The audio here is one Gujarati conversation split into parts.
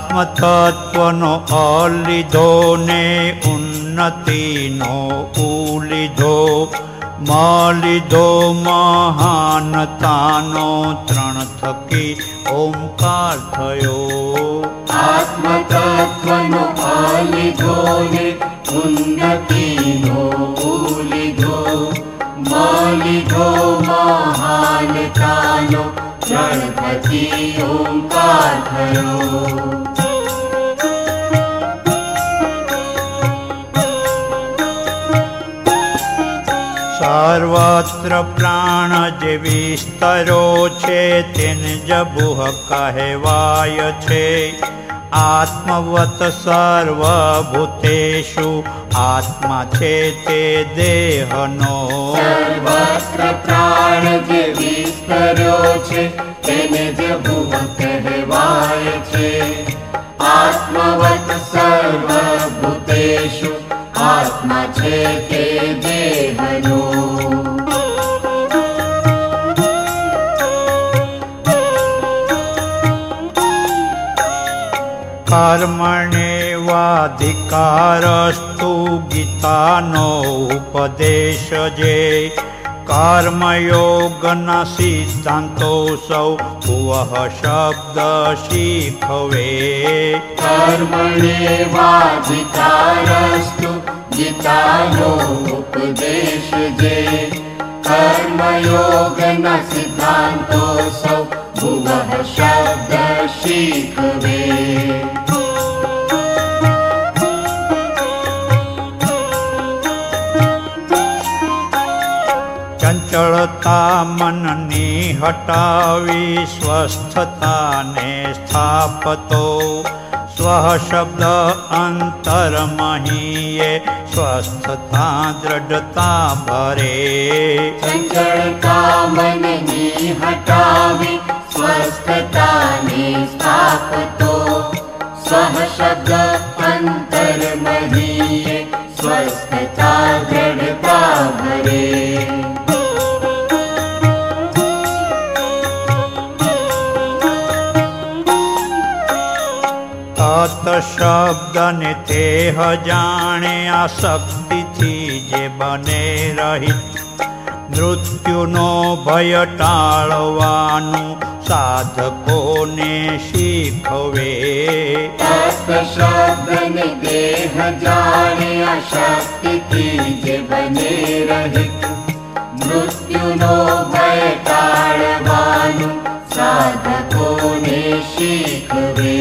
આત્મતત્વનો અલીધો ને ઉન્નતિનો ઉલીધો, મલીધો મહાનતાનો ત્રણ થકી ઓમકાર થયો. આત્મતત્વનો અલીધો ને ઉન્નતિનો ઉલીધો, મલીધો મહાનતાનો ત્રણ થકી ઓમકાર થયો. સર્વત્ર પ્રાણ જે વિસ્તરો છે તેને જબુહ કહેવાય છે. આત્મવત સર્વભૂતેષુ આત્મા છે તે દેહનો. સર્વત્ર પ્રાણ જે વિસ્તર્યો છે તેને જબુહ કહેવાય છે. આત્મવત સર્વભૂતેષુ આત્મા છે તે દેહનો. કર્મણેવાધિકારસ્તુ ગીતાનો ઉપદેશ જે. કર્મયોગના સિદ્ધાંતો સૌ ભુવઃ શબ્દ શીખવે. કર્મણેવાધિકારસ્તુ ગીતાનો ઉપદેશ જે. કર્મયોગના સિદ્ધાંતો સૌ ભુવઃ શબ્દ શીખવે. ચંચળતા મનની હટાવી સ્વસ્થતાને સ્થાપતો. સ્વ શબ્દ અંતરમહીએ સ્વસ્થતા દ્રઢતા ભરે. ચંચળતા મનની હટાવી સ્વસ્થતાને સ્થાપતો. સ્વ શબ્દ અંતરમહીએ સ્વસ્થતા દ્રઢતા ભરે. તત શબ્દને તેહ જાણે આસક્તિથી જે બને રહિત. મૃત્યુનો ભય ટાળવાનું સાધકોને શીખવે. તત શબ્દને દેહ જાણે આસક્તિથી જે બને રહિત. મૃત્યુનો ભય ટાળવાનું સાધકોને શીખવે.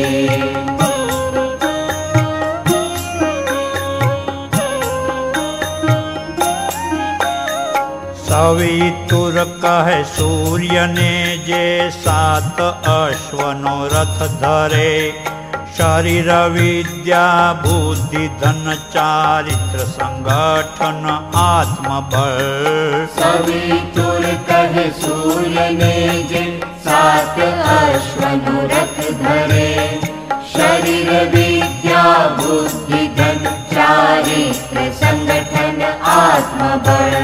સવિતુર કહે સૂર્યને જે સાત અશ્વનો રથ ધરે. શરીર વિદ્યા બુદ્ધિ ધન ચારિત્ર સંગઠન આત્મબળ. સવિતુર કહે સૂર્યને જે સાત અશ્વનો રથ ધરે. શરીર વિદ્યા બુદ્ધિ ધન ચારિત્ર સંગઠન આત્મબળ.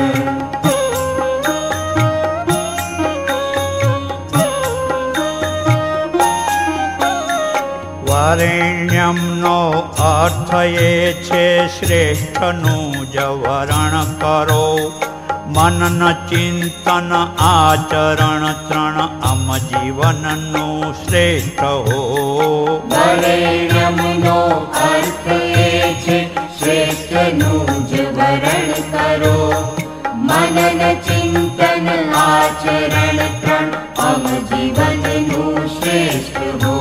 વરેણ્યમનો અર્થ એ છે શ્રેષ્ઠનું જ વરણ કરો. મનન ચિંતન આચરણ ત્રણ અમ જીવનનું શ્રેષ્ઠ હો. વરેણ્યમનો અર્થ એ છે શ્રેષ્ઠનું જ વરણ કરો. મનન ચિંતન આચરણ ત્રણ અમ જીવનનું શ્રેષ્ઠ હો.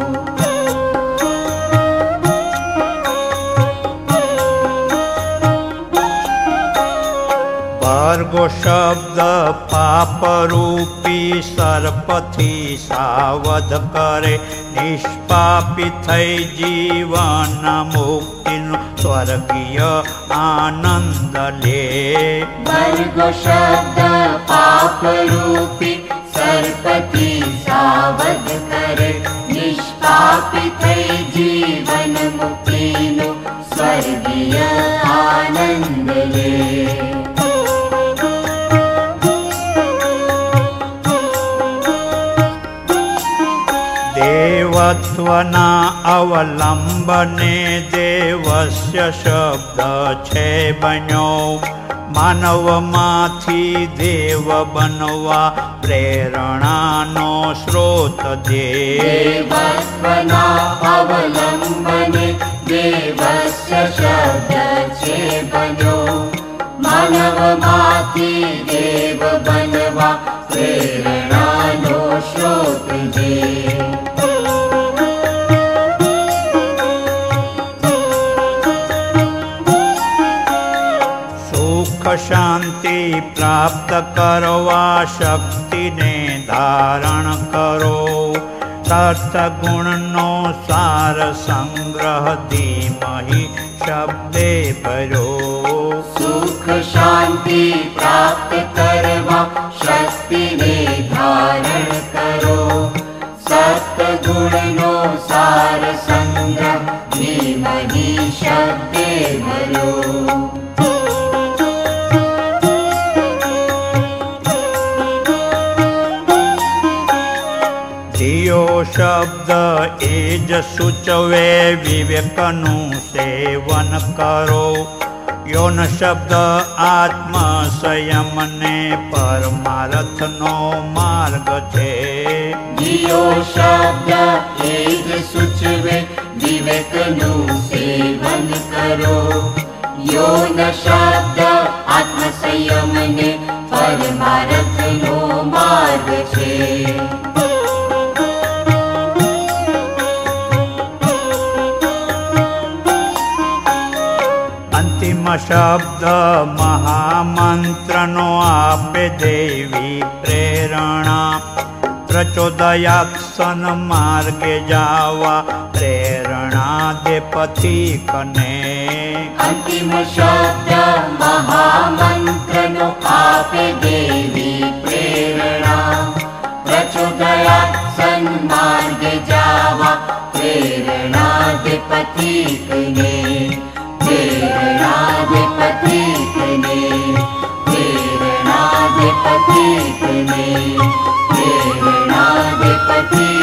ભર્ગો શબ્દ પાપરૂપી સર્પથી સાવધ કરે. નિષ્પાપી થઈ જીવન મુક્તિનો સ્વર્ગીય આનંદ લે. ભર્ગો શબ્દ પાપરૂપી સર્પથી સાવધ કરે. નિષ્પાપી થઈ જીવન મુક્તિનો સ્વર્ગીય આનંદ લે. તત્વના અવલંબને દેવસ્ય શબ્દ છે બન્યો માનવમાંથી દેવ બનવા પ્રેરણાનો સ્રોત દેવસ્વના અવલંબને દેવસ્ય શબ્દ છે બન્યો માનવમાંથી દેવ બનવા પ્રેરણાનો સ્રોત છે શાંતિ પ્રાપ્ત કરવા શક્તિને ધારણ કરો સત્ગુણનો સાર સંગ્રહ ધીમહિ શબ્દે ભર્યો સુખ શાંતિ પ્રાપ્ત કરવા શક્તિને ધારણ કરો સત્ગુણનો સાર સંગ્રહ ધીમહિ શબ્દે ભર્યો શબ્દ એ જ સૂચવે વિવેકનું સેવન કરો યોન શબ્દ આત્મ સંયમને પરમાર્થનો માર્ગ છે દિયો શબ્દ એ જ સૂચવે વિવેકનું સેવન કરો યોન શબ્દ આત્મ સંયમને પરમાર્થનો માર્ગ છે શબ્દ મહામંત્રનો આપે દેવી પ્રેરણા પ્રચોદયાક્ષન માર્ગે જાવા પ્રેરણા દે પથિકને અંતિમ શબ્દ મહામંત્રનો આપે દેવી પ્રેરણા પ્રચોદયાક્ષન માર્ગે જાવા પ્રેરણા દે પથિકને प्रेरणा दे पथिकने प्रेरणा दे पथिकने प्रेरणा दे पथिकने